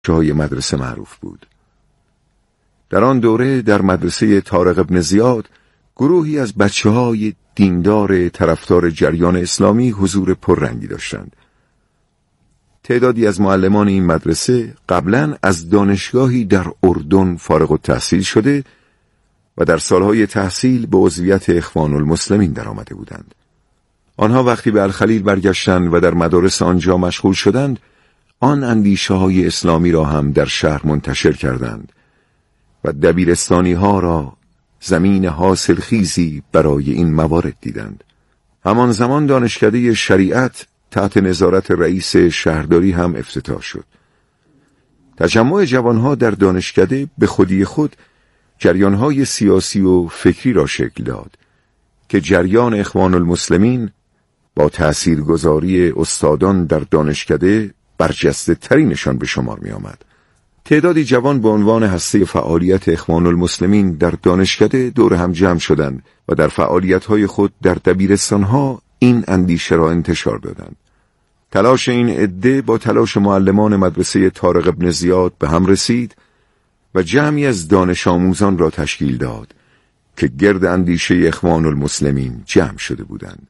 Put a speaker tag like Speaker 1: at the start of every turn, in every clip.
Speaker 1: های مدرسه معروف بود. در آن دوره در مدرسه طارق ابن زیاد گروهی از بچه‌های دیندار طرفدار جریان اسلامی حضور پررنگی داشتند. تعدادی از معلمان این مدرسه قبلاً از دانشگاهی در اردن فارغ التحصیل شده و در سالهای تحصیل به عضویت اخوان المسلمین در آمده بودند. آنها وقتی به الخلیل برگشتند و در مدارس آنجا مشغول شدند، آن اندیشه‌های اسلامی را هم در شهر منتشر کردند و دبیرستانی‌ها را زمین حاصلخیزی برای این موارد دیدند. همان زمان دانشکده شریعت تحت نظارت رئیس شهرداری هم افتتاح شد. تجمع جوانها در دانشکده به خودی خود جریانهای سیاسی و فکری را شکل داد که جریان اخوان المسلمین با تأثیرگذاری استادان در دانشکده برجسته ترینشان به شمار می آمد. تعدادی جوان به عنوان هسته فعالیت اخوان المسلمین در دانشکده دور هم جمع شدند و در فعالیت‌های خود در دبیرستان‌ها این اندیشه را انتشار دادند. تلاش این عده با تلاش معلمان مدرسه طارق ابن زیاد به هم رسید و جمعی از دانش آموزان را تشکیل داد که گرد اندیشه اخوان المسلمین جمع شده بودند.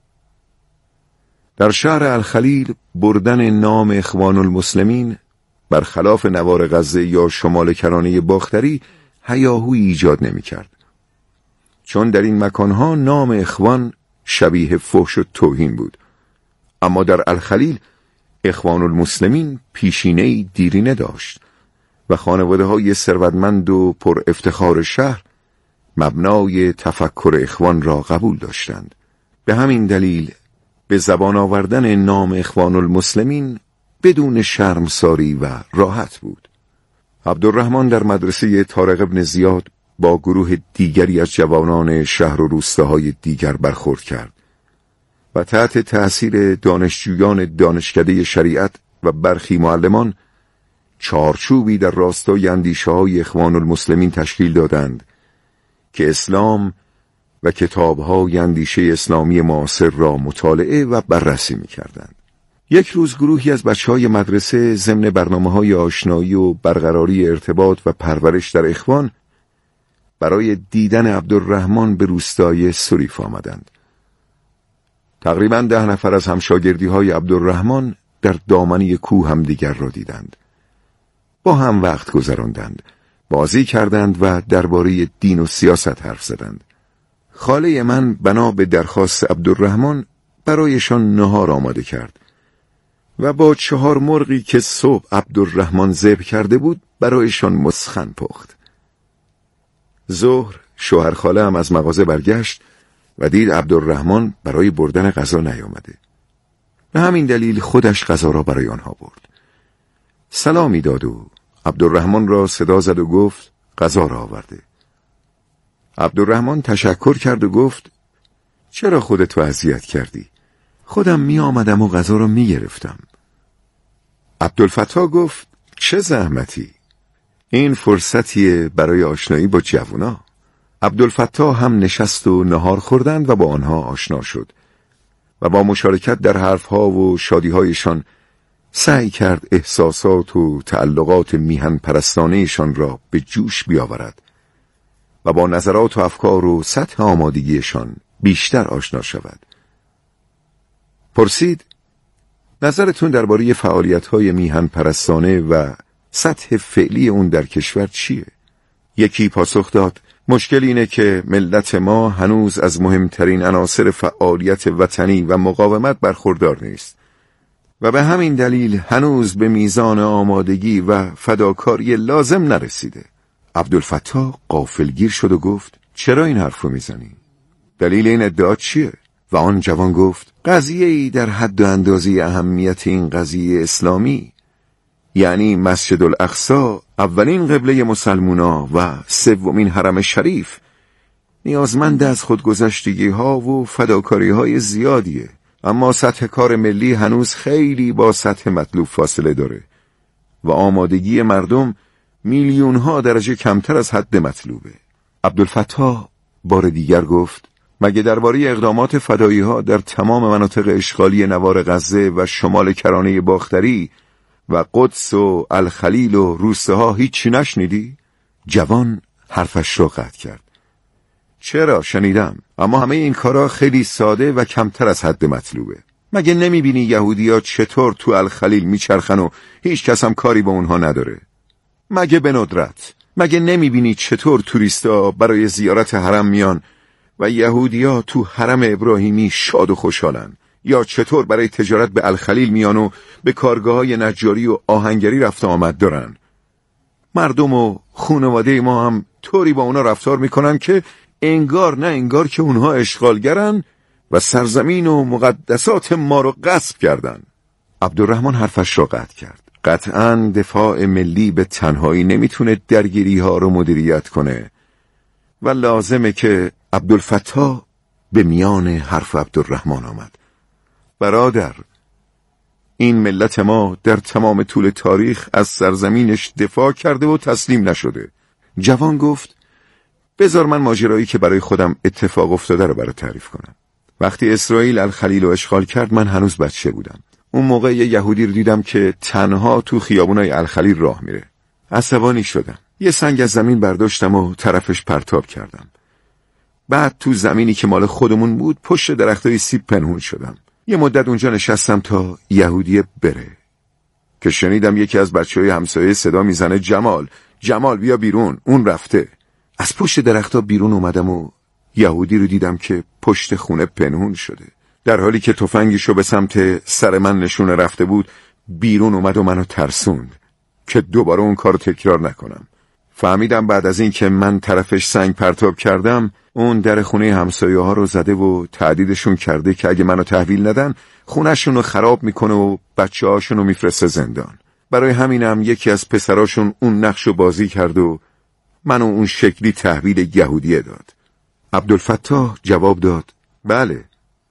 Speaker 1: در شهر الخلیل بردن نام اخوان المسلمین برخلاف نوار غزه یا شمال کرانه باختری هیاهویی ایجاد نمی کرد. چون در این مکانها نام اخوان شبیه فحش و توهین بود، اما در الخلیل اخوان المسلمین پیشینه‌ای دیرینه داشت و خانواده‌های ثروتمند و پر افتخار شهر مبنای تفکر اخوان را قبول داشتند. به همین دلیل به زبان آوردن نام اخوان المسلمین بدون شرمساری و راحت بود. عبدالرحمن در مدرسه طارق ابن زیاد با گروه دیگری از جوانان شهر و روستاهای دیگر برخورد کرد و تحت تأثیر دانشجویان دانشکده شریعت و برخی معلمان چارچوبی در راستای اندیشه‌های اخوان المسلمین تشکیل دادند که اسلام و کتاب‌های اندیشه اسلامی معاصر را مطالعه و بررسی می‌کردند. یک روز گروهی از بچه‌های مدرسه ضمن برنامه‌های آشنایی و برقراری ارتباط و پرورش در اخوان برای دیدن عبدالرحمن به روستای سریف آمدند. تقریباً 10 نفر از همشاگردی‌های عبدالرحمن در دامنه کوه هم دیگر را دیدند. با هم وقت گذراندند، بازی کردند و درباره دین و سیاست حرف زدند. خاله من بنا به درخواست عبدالرحمن برایشان نهار آماده کرد و با 4 مرغی که صبح عبدالرحمن ذبح کرده بود برایشان مسخن پخت. ظهر شوهر خاله هم از مغازه برگشت و دید عبدالرحمن برای بردن غذا نیامده. به همین دلیل خودش غذا را برای آنها برد. سلامی داد و عبدالرحمن را صدا زد و گفت غذا را آورده. عبدالرحمن تشکر کرد و گفت چرا خودتو اذیت کردی؟ خودم می آمدم و غذا را می گرفتم. عبدالفتاح گفت چه زحمتی؟ این فرصتیه برای آشنایی با جوونا. عبدالفتاح هم نشست و نهار خوردند و با آنها آشنا شد و با مشارکت در حرفها و شادیهایشان سعی کرد احساسات و تعلقات میهن پرستانهشان را به جوش بیاورد و با نظرات و افکار و سطح آمادگیشان بیشتر آشنا شود. پرسید نظرتون درباره فعالیت‌های میهن پرستانه و سطح فعلی اون در کشور چیه؟ یکی پاسخ داد مشکل اینه که ملت ما هنوز از مهمترین عناصر فعالیت وطنی و مقاومت برخوردار نیست و به همین دلیل هنوز به میزان آمادگی و فداکاری لازم نرسیده. عبدالفتاح غافلگیر شد و گفت چرا این حرف رو میزنی؟ دلیل این ادعا چیه؟ و آن جوان گفت قضیه‌ای در حد و اندازه اهمیت این قضیه اسلامی، یعنی مسجد الاقصی اولین قبله مسلمونا و سومین حرم شریف، نیازمند از خودگذشتگی ها و فداکاری های زیادیه، اما سطح کار ملی هنوز خیلی با سطح مطلوب فاصله داره و آمادگی مردم میلیون ها درجه کمتر از حد مطلوبه. عبدالفتاح بار دیگر گفت مگه درباره اقدامات فدایی ها در تمام مناطق اشغالی نوار غزه و شمال کرانه باختری و قدس و الخلیل و روستاها هیچی نشنیدی؟ جوان حرفش را قطع کرد. چرا شنیدم، اما همه این کارا خیلی ساده و کمتر از حد مطلوبه. مگه نمیبینی یهودی‌ها چطور تو الخلیل میچرخن و هیچ کس هم کاری با اونها نداره؟ مگه به ندرت مگه نمیبینی چطور توریستا برای زیارت حرم میان و یهودی‌ها تو حرم ابراهیمی شاد و خوشحالن؟ یا چطور برای تجارت به الخلیل میان و به کارگاه‌های نجاری و آهنگری رفت آمد دارن؟ مردم و خانواده ما هم طوری با اونا رفتار میکنن که انگار نه انگار که اونها اشغالگرن و سرزمین و مقدسات ما رو غصب کردن. عبدالرحمن حرفش را قطع کرد. قطعاً دفاع ملی به تنهایی نمیتونه درگیری ها رو مدیریت کنه و لازمه که عبدالفتاح به میان حرف عبدالرحمن آمد. برادر، این ملت ما در تمام طول تاریخ از سرزمینش دفاع کرده و تسلیم نشده. جوان گفت بذار من ماجرایی که برای خودم اتفاق افتاده رو برات تعریف کنم. وقتی اسرائیل الخلیل رو اشغال کرد من هنوز بچه بودم. اون موقع یه یهودی رو دیدم که تنها تو خیابونای الخلیل راه میره. عصبانی شدم. یه سنگ از زمین برداشتم و طرفش پرتاب کردم. بعد تو زمینی که مال خودمون بود پشت درختای سیب پنهون شدم. یه مدت اونجا نشستم تا یهودی بره که شنیدم یکی از بچه‌های همسایه صدا میزنه جمال بیا بیرون، اون رفته. از پشت درختا بیرون اومدم و یهودی رو دیدم که پشت خونه پنهون شده. در حالی که تفنگشو به سمت سر من نشونه رفته بود بیرون اومد و منو ترسوند که دوباره اون کارو تکرار نکنم. فهمیدم بعد از این که من طرفش سنگ پرتاب کردم اون در خونه همسایه ها رو زده و تهدیدشون کرده که اگه منو تحویل ندن خونه‌شون رو خراب میکنه و بچه هاشون رو میفرسته زندان. برای همینم یکی از پسراشون اون نقشو بازی کرد و منو اون شکلی تحویل یهودیه داد. عبدالفتاح جواب داد بله،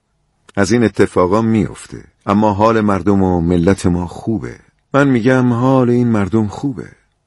Speaker 1: از این اتفاقا میفته، اما حال مردم و ملت ما خوبه. من میگم حال این مردم خوبه،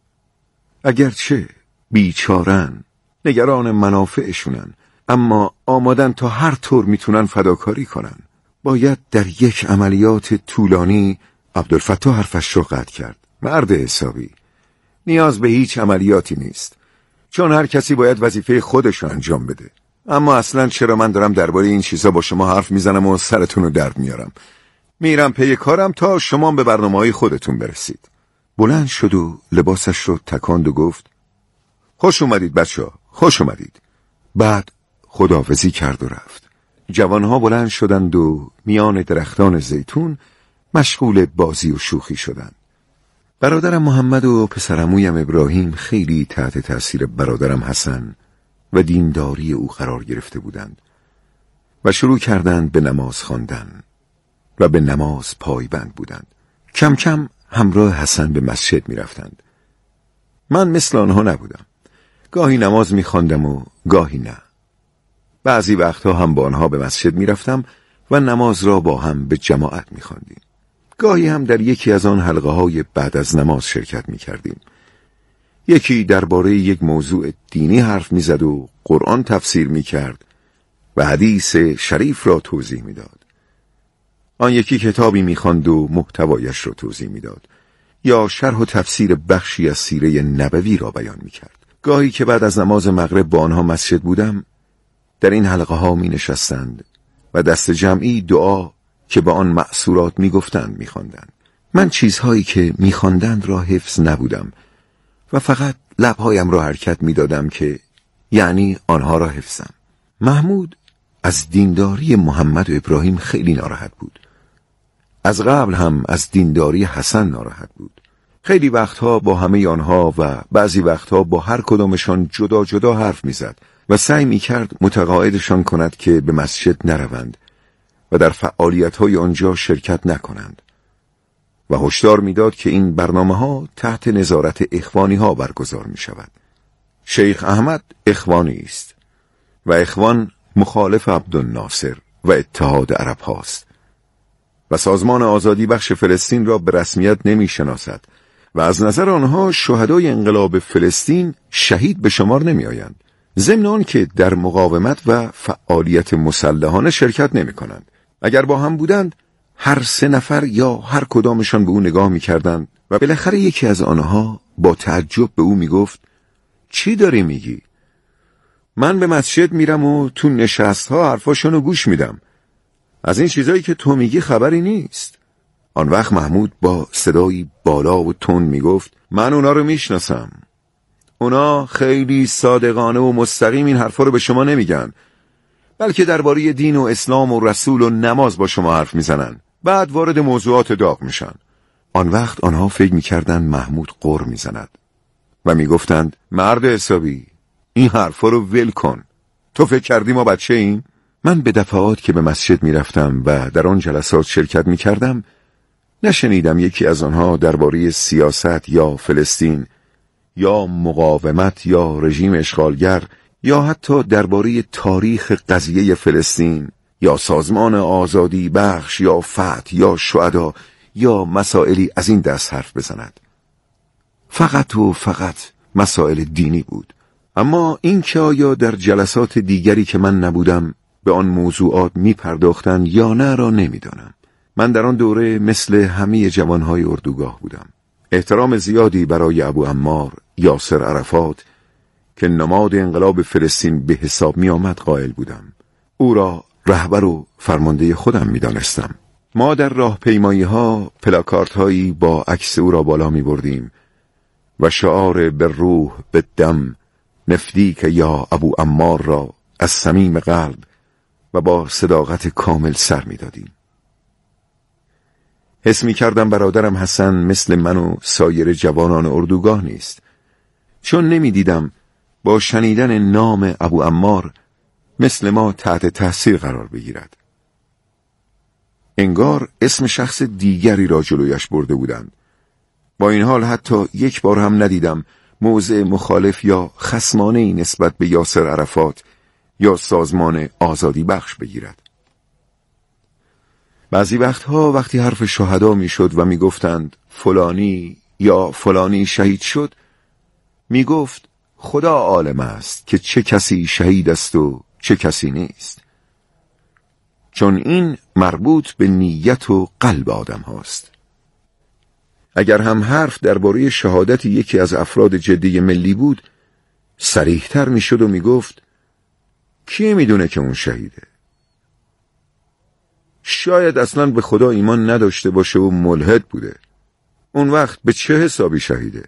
Speaker 1: اگرچه بیچارن، نگران منافعشونن، اما آمادن تا هر طور میتونن فداکاری کنن. باید در یک عملیات طولانی. عبدالفتاح حرفش رو قطع کرد. مرد حسابی، نیاز به هیچ عملیاتی نیست، چون هر کسی باید وظیفه خودش رو انجام بده. اما اصلا چرا من دارم درباره این چیزا با شما حرف میزنم و سرتون رو درد میارم؟ میرم پی کارم تا شما به برنامه‌های خودتون برسید. بلند شد و لباسش رو تکاند و گفت خوش اومدید بچه‌ها، خوش اومدید. بعد خداحافظی کرد و رفت. جوانها بلند شدند و میان درختان زیتون مشغول بازی و شوخی شدند. برادرم محمد و پسرعمویم ابراهیم خیلی تحت تأثیر برادرم حسن و دینداری او قرار گرفته بودند و شروع کردند به نماز خواندن و به نماز پایبند بودند. کم کم همراه حسن به مسجد می رفتند. من مثل آنها نبودم. گاهی نماز می خواندم و گاهی نه. بعضی وقتها هم با آنها به مسجد می رفتم و نماز را با هم به جماعت می خواندیم. گاهی هم در یکی از آن حلقه های بعد از نماز شرکت می کردیم. یکی درباره یک موضوع دینی حرف می زد و قرآن تفسیر می کرد و حدیث شریف را توضیح می داد. آن یکی کتابی می خواند و محتوایش را توضیح می داد یا شرح و تفسیر بخشی از سیره نبوی را بیان می کرد. گاهی که بعد از نماز مغرب با آنها مسجد بودم در این حلقه ها می نشستند و دست جمعی دعا که با آن معصورات می گفتند می خواندند. من چیزهایی که می خواندند را حفظ نبودم و فقط لبهایم را حرکت می دادم که یعنی آنها را حفظم. محمود از دینداری محمد و ابراهیم خیلی ناراحت بود. از قبل هم از دینداری حسن ناراحت بود. خیلی وقتها با همه آنها و بعضی وقتها با هر کدامشان جدا جدا حرف می زد و سعی می کرد متقاعدشان کند که به مسجد نروند و در فعالیت‌های آنجا شرکت نکنند و هشدار می‌داد که این برنامه‌ها تحت نظارت اخوانی‌ها برگزار می‌شود. شیخ احمد اخوانی است و اخوان مخالف عبدالناصر و اتحاد عرب هاست و سازمان آزادی بخش فلسطین را به رسمیت نمی‌شناسد و از نظر آنها شهدای انقلاب فلسطین شهید به شمار نمی‌آیند، ضمن آن که در مقاومت و فعالیت مسلحانه شرکت نمی‌کنند. اگر با هم بودند هر 3 نفر یا هر کدامشان به او نگاه می‌کردند و بالاخره یکی از آنها با تعجب به او میگفت چی داری میگی؟ من به مسجد میرم و تو نشستها حرفاشونو گوش میدم. از این چیزایی که تو میگی خبری نیست. آن وقت محمود با صدایی بالا و تند میگفت من اونا رو میشناسم. اونا خیلی صادقانه و مستقیم این حرفا رو به شما نمیگن، بلکه درباره دین و اسلام و رسول و نماز با شما حرف میزنن، بعد وارد موضوعات داغ میشن. آن وقت آنها فکر میکردند محمود غر میزند و میگفتند مرد حسابی این حرفا رو ول کن. تو فکر کردی ما بچه ایم؟ من به دفعات که به مسجد میرفتم و در آن جلسات شرکت میکردم نشنیدم یکی از آنها درباره سیاست یا فلسطین یا مقاومت یا رژیم اشغالگر یا حتی درباره تاریخ قضیه فلسطین یا سازمان آزادی بخش یا فتح یا شهدا یا مسائلی از این دست حرف بزند. فقط و فقط مسائل دینی بود. اما این که آیا در جلسات دیگری که من نبودم به آن موضوعات می پرداختن یا نه را نمیدانم. من در آن دوره مثل همه جوانهای اردوگاه بودم. احترام زیادی برای ابو عمار یاسر عرفات که نماد انقلاب فلسطین به حساب می آمد قائل بودم. او را رهبر و فرمانده خودم می دانستم. ما در راهپیمایی ها پلاکارت هایی با عکس او را بالا می بردیم و شعار به روح به دم نفدیک یا ابو عمار را از صمیم قلب و با صداقت کامل سر می دادیم. حس می کردم برادرم حسن مثل من و سایر جوانان اردوگاه نیست، چون نمی دیدم با شنیدن نام ابو عمار مثل ما تحت تاثیر قرار بگیرد. انگار اسم شخص دیگری را جلویش برده بودند. با این حال حتی یک بار هم ندیدم موضع مخالف یا خصمانه‌ای نسبت به یاسر عرفات یا سازمان آزادی بخش بگیرد. بعضی وقتها وقتی حرف شهدا می شد و می گفتند فلانی یا فلانی شهید شد، می گفت خدا عالم است که چه کسی شهید است و چه کسی نیست، چون این مربوط به نیت و قلب آدم هاست. اگر هم حرف درباره شهادت یکی از افراد جدی ملی بود، صریح‌تر می شد و می گفت کی می دونه که اون شهیده؟ شاید اصلاً به خدا ایمان نداشته باشه و ملحد بوده. اون وقت به چه حسابی شهیده؟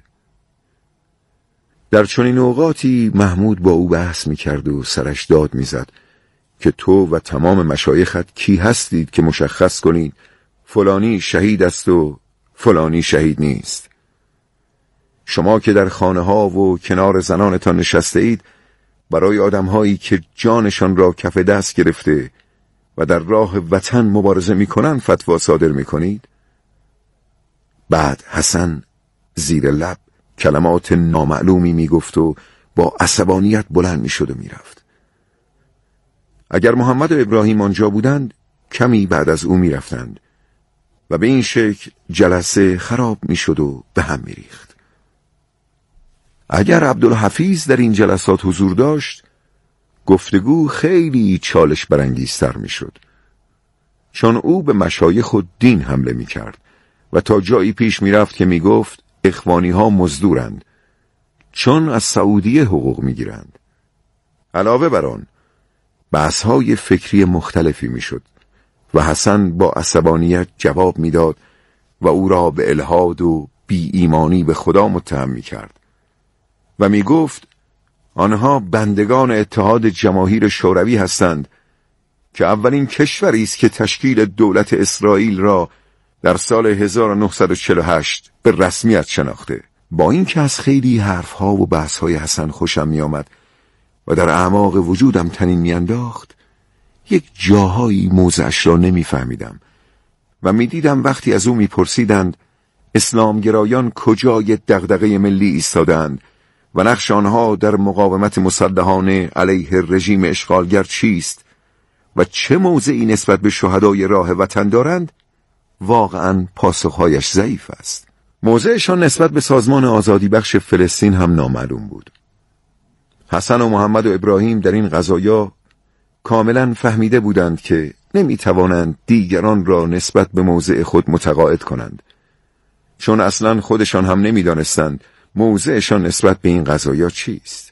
Speaker 1: در چنین اوقاتی محمود با او بحث می کرد و سرش داد می زد که تو و تمام مشایخت کی هستید که مشخص کنید فلانی شهید است و فلانی شهید نیست. شما که در خانه ها و کنار زنانتان نشسته اید برای آدمهایی که جانشان را کف دست گرفته و در راه وطن مبارزه میکنن فتوا صادر میکنید؟ بعد حسن زیر لب کلمات نامعلومی میگفت و با عصبانیت بلند میشد و میرفت. اگر محمد و ابراهیم آنجا بودند کمی بعد از او میرفتند و به این شکل جلسه خراب میشد و به هم میریخت. اگر عبدالحفیظ در این جلسات حضور داشت گفتگو خیلی چالش برانگیزتر میشد، چون او به مشایخ و دین حمله میکرد و تا جایی پیش میرفت که میگفت اخوانی ها مزدورند چون از سعودیه حقوق میگیرند. علاوه بر آن بحث های فکری مختلفی میشد و حسن با عصبانیت جواب میداد و او را به الحاد و بی ایمانی به خدا متهم میکرد و میگفت آنها بندگان اتحاد جماهیر شوروی هستند که اولین کشوری است که تشکیل دولت اسرائیل را در سال 1948 به رسمیت شناخته. با اینکه از خیلی حرفها و بحثهای حسن خوشم می آمد و در اعماق وجودم طنین می انداخت، یک جاهایی موضعش را نمی فهمیدم و می دیدم وقتی از او می پرسیدند اسلامگرایان کجای دغدغه ملی ایستادند و نقش آنها در مقاومت مسلحانه علیه رژیم اشغالگر چیست و چه موضعی نسبت به شهدای راه وطن دارند، واقعاً پاسخهایش ضعیف است. موضعشان نسبت به سازمان آزادی بخش فلسطین هم نامعلوم بود. حسن و محمد و ابراهیم در این قضایا کاملاً فهمیده بودند که نمیتوانند دیگران را نسبت به موضع خود متقاعد کنند چون اصلاً خودشان هم نمی‌دانستند موضعشان نسبت به این قضایا چیست.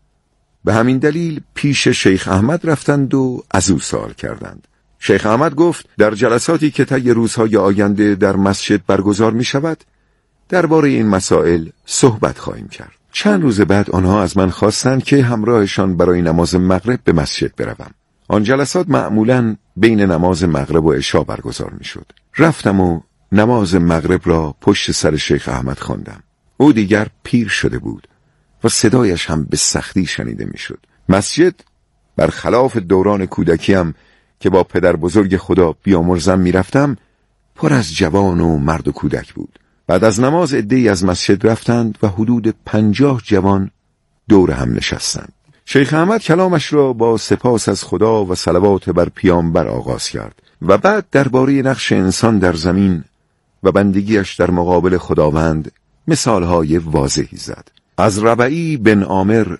Speaker 1: به همین دلیل پیش شیخ احمد رفتند و از او سوال کردند. شیخ احمد گفت در جلساتی که طی روزهای آینده در مسجد برگزار می شود درباره این مسائل صحبت خواهیم کرد. چند روز بعد آنها از من خواستند که همراهشان برای نماز مغرب به مسجد بروم. آن جلسات معمولاً بین نماز مغرب و عشا برگزار می شد. رفتم و نماز مغرب را پشت سر شیخ احمد خواندم. او دیگر پیر شده بود و صدایش هم به سختی شنیده می شد. مسجد برخلاف دوران کودکیم که با پدر بزرگ خدا بیامرزم می رفتم پر از جوان و مرد و کودک بود. بعد از نماز عده‌ای از مسجد رفتند و حدود 50 جوان دور هم نشستند. شیخ احمد کلامش را با سپاس از خدا و صلوات بر پیامبر آغاز کرد و بعد درباره نقش انسان در زمین و بندگیش در مقابل خداوند مثالهای واضحی زد. از ربعی بن عامر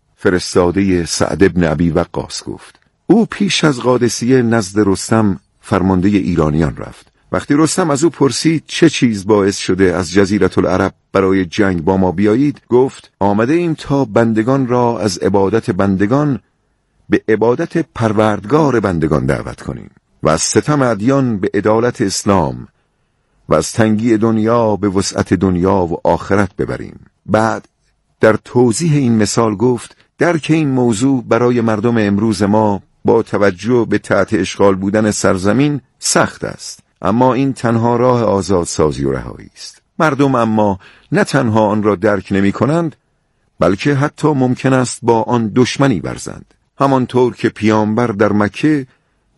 Speaker 1: فرستاده سعد بن ابی وقاص گفت او پیش از قادسیه نزد رستم فرمانده ایرانیان رفت. وقتی رستم از او پرسید چه چیز باعث شده از جزیره العرب برای جنگ با ما بیایید، گفت آمده ایم تا بندگان را از عبادت بندگان به عبادت پروردگار بندگان دعوت کنیم و از ستم ادیان به عدالت اسلام و از تنگی دنیا به وسعت دنیا و آخرت ببریم. بعد در توضیح این مثال گفت درک این موضوع برای مردم امروز ما با توجه به تحت اشغال بودن سرزمین سخت است، اما این تنها راه آزادسازی و رهایی است. مردم اما نه تنها آن را درک نمی کنند بلکه حتی ممکن است با آن دشمنی ورزند. همانطور که پیامبر در مکه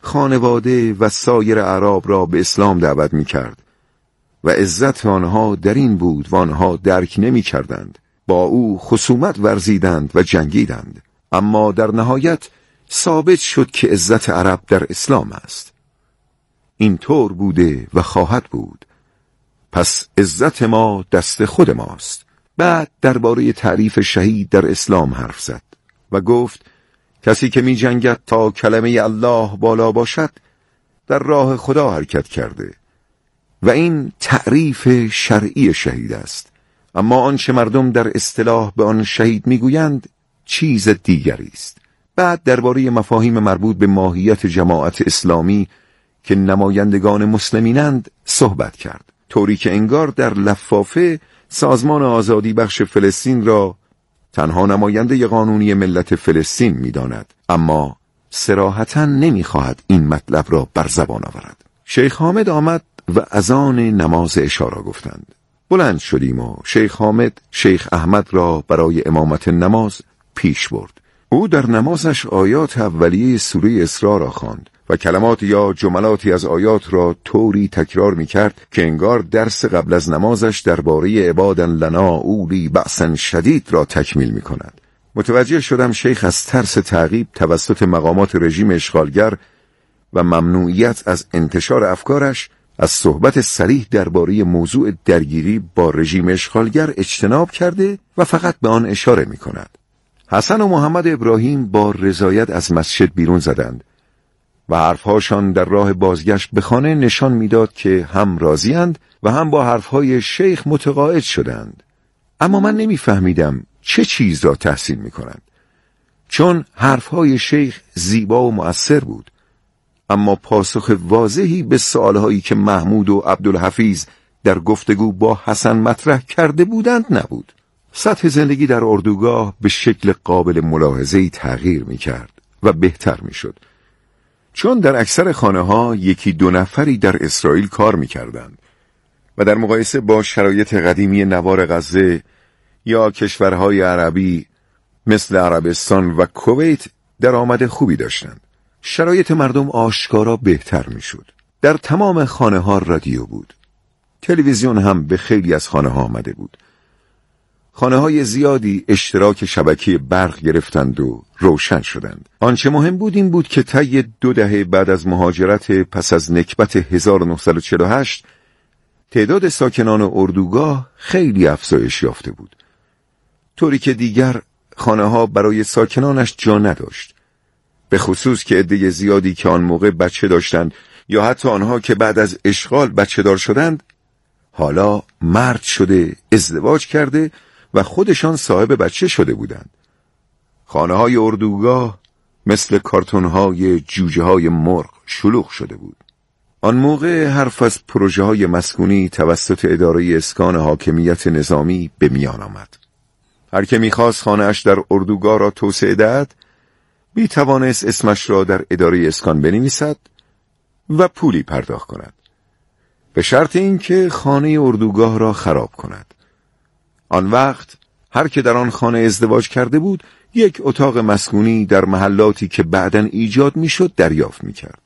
Speaker 1: خانواده و سایر اعراب را به اسلام دعوت می کرد و عزت آنها در این بود و آنها درک نمی کردند، با او خصومت ورزیدند و جنگیدند، اما در نهایت ثابت شد که عزت عرب در اسلام است. این طور بوده و خواهد بود، پس عزت ما دست خود ماست. بعد درباره تعریف شهید در اسلام حرف زد و گفت کسی که می جنگد تا کلمه الله بالا باشد در راه خدا حرکت کرده و این تعریف شرعی شهید است، اما آنچه مردم در اصطلاح به آن شهید میگویند چیز دیگری است. بعد درباره مفاهیم مربوط به ماهیت جماعت اسلامی که نمایندگان مسلمینند صحبت کرد، طوری که انگار در لفافه سازمان آزادی بخش فلسطین را تنها نماینده قانونی ملت فلسطین می‌داند، اما صراحتاً نمی‌خواهد این مطلب را بر زبان آورد. شیخ حامد آمد و اذان نماز عشا را گفتند. بلند شدیم و شیخ حامد شیخ احمد را برای امامت نماز پیش برد. او در نمازش آیات اولیه سوره اسراء را خواند و کلمات یا جملاتی از آیات را طوری تکرار می‌کرد که انگار درس قبل از نمازش درباره عبادا لنا اولی بأس شدید را تکمیل می‌کند. متوجه شدم شیخ از ترس تعقیب توسط مقامات رژیم اشغالگر و ممنوعیت از انتشار افکارش از صحبت صریح درباره موضوع درگیری با رژیم اشغالگر اجتناب کرده و فقط به آن اشاره می‌کند. حسن و محمد ابراهیم با رضایت از مسجد بیرون زدند و حرفهاشان در راه بازگشت به خانه نشان میداد که هم راضی‌اند و هم با حرفهای شیخ متقاعد شدند. اما من نمیفهمیدم چه چیز را تحسین می‌کنند، چون حرفهای شیخ زیبا و مؤثر بود، اما پاسخ واضحی به سوالهایی که محمود و عبدالحفیظ در گفتگو با حسن مطرح کرده بودند نبود. سطح زندگی در اردوگاه به شکل قابل ملاحظه‌ای تغییر می‌کرد و بهتر می‌شد، چون در اکثر خانه‌ها یکی دو نفری در اسرائیل کار می‌کردند و در مقایسه با شرایط قدیمی نوار غزه یا کشورهای عربی مثل عربستان و کویت درآمد خوبی داشتند. شرایط مردم آشکارا بهتر می‌شد. در تمام خانه‌ها رادیو بود. تلویزیون هم به خیلی از خانه‌ها آمده بود. خانه‌های زیادی اشتراک شبکه برق گرفتند و روشن شدند. آنچه مهم بود این بود که طی 2 دهه بعد از مهاجرت پس از نکبت 1948 تعداد ساکنان اردوگاه خیلی افزایش یافته بود، طوری که دیگر خانه‌ها برای ساکنانش جا نداشت، به خصوص که عده زیادی که آن موقع بچه داشتند یا حتی آنها که بعد از اشغال بچه دار شدند حالا مرد شده، ازدواج کرده و خودشان صاحب بچه شده بودند. خانه‌های اردوگاه مثل کارتون‌های جوجه‌های مرغ شلوغ شده بود. آن موقع حرف از پروژه‌های مسکونی توسط اداره اسکان حاکمیت نظامی به میان آمد. هر که می‌خواست خانه‌اش در اردوگاه را توسعه دهد، می‌توانست اسمش را در اداره اسکان بنویسد و پولی پرداخت کند، به شرط اینکه خانه اردوگاه را خراب کند. آن وقت هر که در آن خانه ازدواج کرده بود، یک اتاق مسکونی در محلاتی که بعداً ایجاد می‌شد دریافت می‌کرد.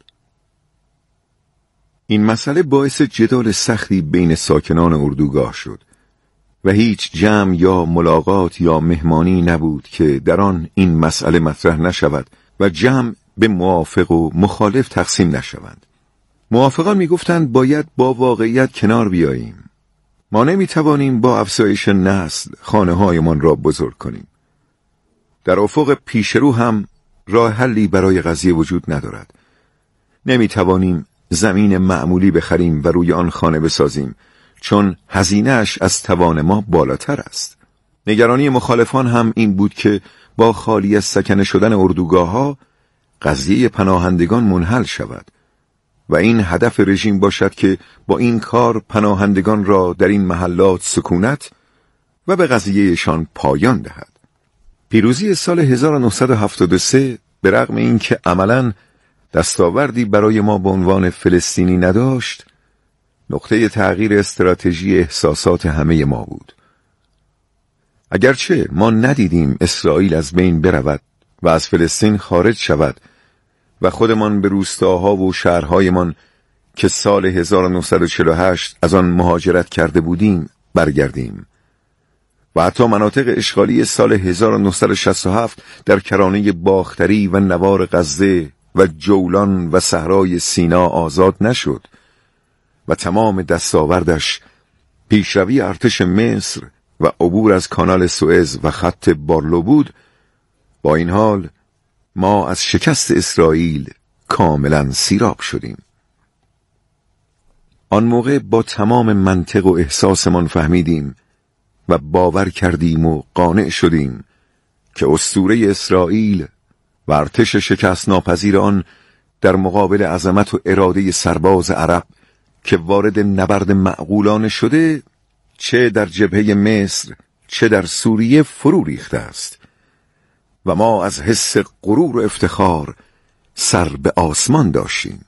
Speaker 1: این مسئله باعث جدال سختی بین ساکنان اردوگاه شد و هیچ جمع یا ملاقات یا مهمانی نبود که در آن این مسئله مطرح نشود و جمع به موافق و مخالف تقسیم نشوند. موافقان میگفتند باید با واقعیت کنار بیاییم. ما نمیتوانیم با افزایش نسل خانه‌هایمان را بزرگ کنیم. در افق پیشرو هم راه حلی برای قضیه وجود ندارد. نمیتوانیم زمین معمولی بخریم و روی آن خانه بسازیم، چون هزینه‌اش از توان ما بالاتر است. نگرانی مخالفان هم این بود که با خالی از سکنه شدن اردوگاه‌ها قضیه پناهندگان منحل شود و این هدف رژیم باشد که با این کار پناهندگان را در این محلات سکونت و به قضیهشان پایان دهد. پیروزی سال 1973 به رغم اینکه عملاً دستاوردی برای ما به عنوان فلسطینی نداشت، نقطه تغییر استراتژی احساسات همه ما بود. اگرچه ما ندیدیم اسرائیل از بین برود و از فلسطین خارج شود و خودمان به روستاها و شهرهایمان که سال 1948 از آن مهاجرت کرده بودیم برگردیم و حتی مناطق اشغالی سال 1967 در کرانه باختری و نوار غزه و جولان و صحرای سینا آزاد نشد و تمام دستاوردش پیشروی ارتش مصر و عبور از کانال سوئز و خط بارلو بود، با این حال ما از شکست اسرائیل کاملا سیراب شدیم. آن موقع با تمام منطق و احساسمان فهمیدیم و باور کردیم و قانع شدیم که اسطوره اسرائیل و ارتش شکست ناپذیر آن در مقابل عظمت و اراده سرباز عرب که وارد نبرد معقولانه شده، چه در جبهه مصر چه در سوریه فرو ریخته است و ما از حس غرور و افتخار سر به آسمان داشتیم.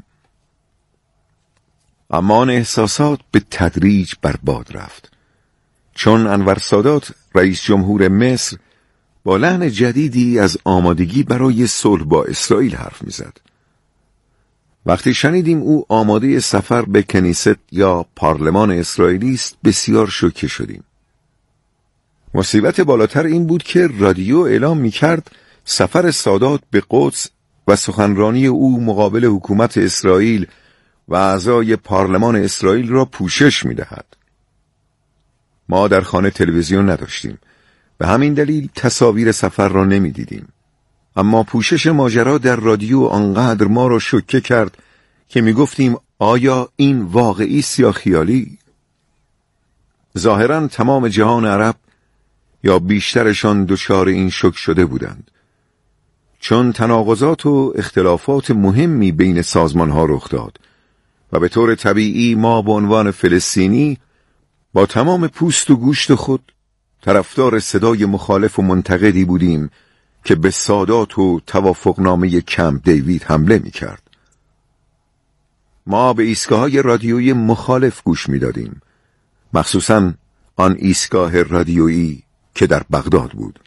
Speaker 1: اما آن احساسات به تدریج برباد رفت، چون انور سادات رئیس جمهور مصر با لحن جدیدی از آمادگی برای صلح با اسرائیل حرف می‌زد. وقتی شنیدیم او آماده سفر به کنیست یا پارلمان اسرائیلی است، بسیار شوکه شدیم. مصیبت بالاتر این بود که رادیو اعلام می‌کرد سفر سادات به قدس و سخنرانی او مقابل حکومت اسرائیل و اعضای پارلمان اسرائیل را پوشش می‌دهد. ما در خانه تلویزیون نداشتیم، به همین دلیل تصاویر سفر را نمی‌دیدیم. اما پوشش ماجرا در رادیو آنقدر ما را شوکه کرد که می‌گفتیم آیا این واقعی است یا خیالی؟ ظاهراً تمام جهان عرب یا بیشترشان دچار این شوک شده بودند، چون تناقضات و اختلافات مهمی بین سازمان‌ها رخ داد و به طور طبیعی ما به عنوان فلسطینی با تمام پوست و گوشت خود طرفدار صدای مخالف و منتقدی بودیم که به سادات و توافقنامه کمپ دیوید حمله می‌کرد. ما به ایستگاه‌های رادیویی مخالف گوش می‌دادیم، مخصوصاً آن ایستگاه رادیویی که در بغداد بود.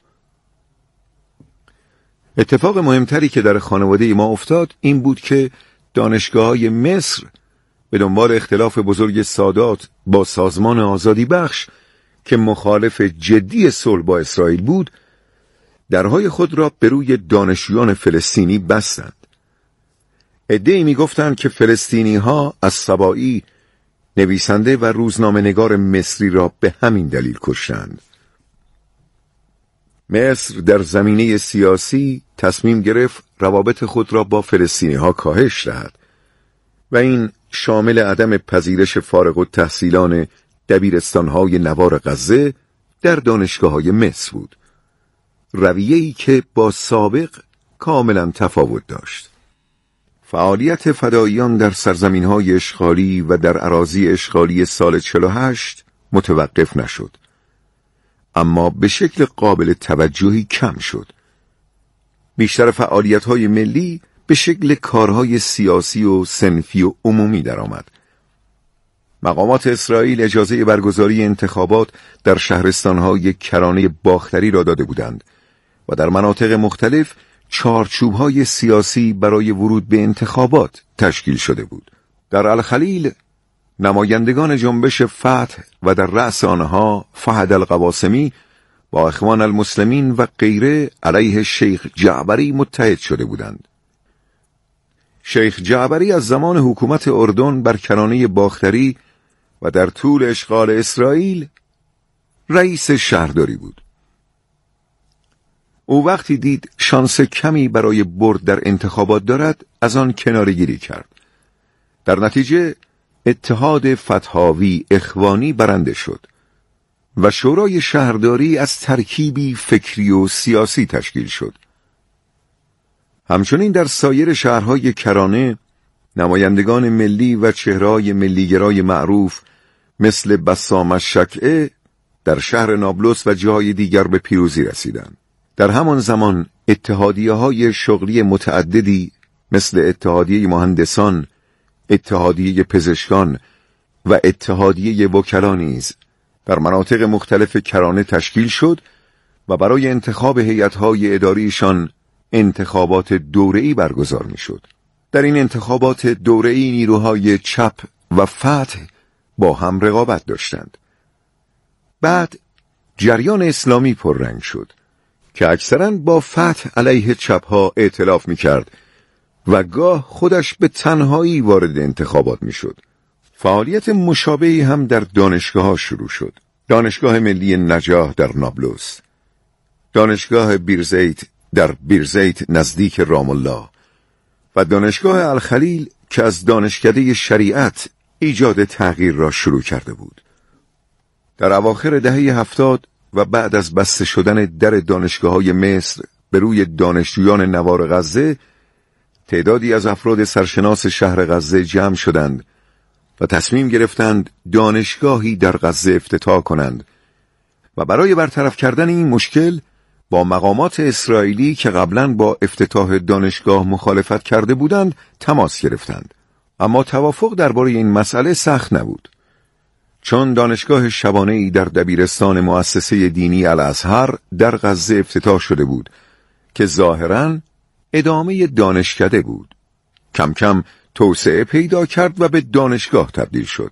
Speaker 1: اتفاق مهمتری که در خانواده ما افتاد این بود که دانشگاه‌های مصر به دنبال اختلاف بزرگ سادات با سازمان آزادی بخش که مخالف جدی صلح با اسرائیل بود، درهای خود را به روی دانشجویان فلسطینی بستند. عده‌ای می‌گفتند که فلسطینی‌ها از سبایی نویسنده و روزنامه‌نگار مصری را به همین دلیل کشتند. مصر در زمینه سیاسی تصمیم گرفت روابط خود را با فلسطینی‌ها کاهش دهد و این شامل عدم پذیرش فارغ التحصیلان دبیرستان‌های نوار غزه در دانشگاه‌های مصر بود. رویه‌ای که با سابق کاملا تفاوت داشت. فعالیت فداییان در سرزمین‌های اشغالی و در اراضی اشغالی سال 48 متوقف نشد، اما به شکل قابل توجهی کم شد. بیشتر فعالیت‌های ملی به شکل کارهای سیاسی و صنفی و عمومی درآمد. مقامات اسرائیل اجازه برگزاری انتخابات در شهرستان‌های کرانه باختری را داده بودند و در مناطق مختلف چارچوب‌های سیاسی برای ورود به انتخابات تشکیل شده بود. در الخلیل نمایندگان جنبش فتح و در رأس آنها فهد القواسمی با اخوان المسلمین و غیره علیه شیخ جعبری متحد شده بودند. شیخ جعبری از زمان حکومت اردن بر کرانه باختری و در طول اشغال اسرائیل رئیس شهرداری بود. او وقتی دید شانس کمی برای برد در انتخابات دارد از آن کناره‌گیری کرد. در نتیجه اتحاد فتحاوی اخوانی برنده شد و شورای شهرداری از ترکیبی فکری و سیاسی تشکیل شد. همچنین در سایر شهرهای کرانه نمایندگان ملی و چهره‌های ملیگرای معروف مثل بسام الشکعه در شهر نابلس و جای دیگر به پیروزی رسیدند. در همان زمان اتحادیه‌های شغلی متعددی مثل اتحادیه مهندسان، اتحادیه پزشکان و اتحادیه وکلا نیز در مناطق مختلف کرانه تشکیل شد و برای انتخاب هیئت‌های اداریشان انتخابات دوره‌ای برگزار می‌شد. در این انتخابات دوره‌ای نیروهای چپ و فتح با هم رقابت داشتند. بعد جریان اسلامی پررنگ شد که اکثراً با فتح علیه چپ‌ها ائتلاف می‌کرد و گاه خودش به تنهایی وارد انتخابات می‌شد. فعالیت مشابهی هم در دانشگاه‌ها شروع شد. دانشگاه ملی نجاح در نابلس، دانشگاه بیرزیت در بیرزیت نزدیک رام الله و دانشگاه الخلیل که از دانشکده شریعت ایجاد تغییر را شروع کرده بود. در اواخر دهه 70 و بعد از بسته شدن در دانشگاه‌های مصر به روی دانشجویان نوار غزه، تعدادی از افراد سرشناس شهر غزه جمع شدند و تصمیم گرفتند دانشگاهی در غزه افتتاح کنند و برای برطرف کردن این مشکل با مقامات اسرائیلی که قبلاً با افتتاح دانشگاه مخالفت کرده بودند تماس گرفتند. اما توافق درباره این مسئله سخت نبود، چون دانشگاه شبانه‌ای در دبیرستان مؤسسه دینی الازهر در غزه افتتاح شده بود که ظاهراً ادامه دانشکده بود. کم کم توسعه پیدا کرد و به دانشگاه تبدیل شد.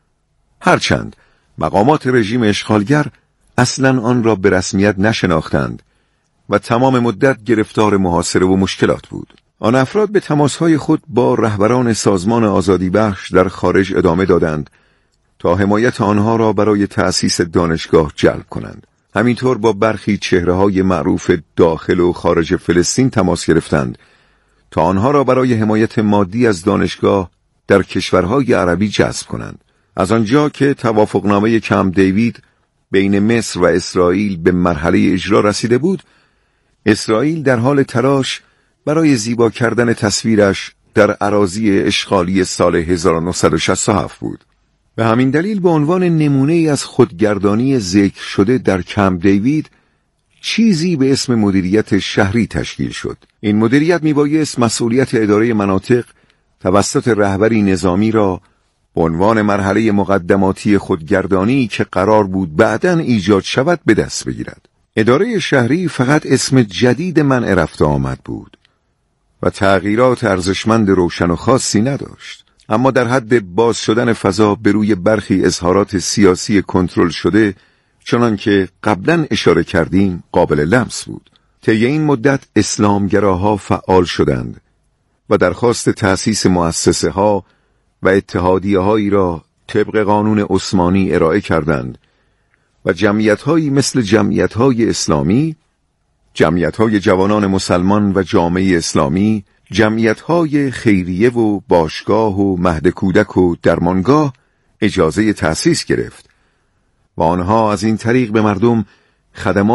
Speaker 1: هرچند مقامات رژیم اشغالگر اصلاً آن را به رسمیت نشناختند و تمام مدت گرفتار محاصره و مشکلات بود. آن افراد به تماسهای خود با رهبران سازمان آزادی بخش در خارج ادامه دادند تا حمایت آنها را برای تأسیس دانشگاه جلب کنند. همینطور با برخی چهره‌های معروف داخل و خارج فلسطین تماس گرفتند تا آنها را برای حمایت مادی از دانشگاه در کشورهای عربی جذب کنند. از آنجا که توافقنامه کمپ دیوید بین مصر و اسرائیل به مرحله اجرا رسیده بود، اسرائیل در حال تلاش برای زیبا کردن تصویرش در اراضی اشغالی سال 1967 بود. به همین دلیل به عنوان نمونه‌ای از خودگردانی ذکر شده در کمپ دیوید چیزی به اسم مدیریت شهری تشکیل شد. این مدیریت میبایست مسئولیت اداره مناطق توسط رهبری نظامی را به عنوان مرحله مقدماتی خودگردانی که قرار بود بعداً ایجاد شود به دست بگیرد. اداره شهری فقط اسم جدید منع رفت آمد بود و تغییرات ارزشمند روشن و خاصی نداشت، اما در حد باز شدن فضا به روی برخی اظهارات سیاسی کنترل شده چنان که قبلا اشاره کردیم قابل لمس بود. طی این مدت اسلامگراها فعال شدند و درخواست تأسیس مؤسسه ها و اتحادیه هایی را طبق قانون عثمانی ارائه کردند و جمعیت هایی مثل جمعیت های اسلامی، جمعیت های جوانان مسلمان و جامعه اسلامی، جمعیت های خیریه و باشگاه و مهد کودک و درمانگاه اجازه تأسیس گرفت و آنها از این طریق به مردم خدمات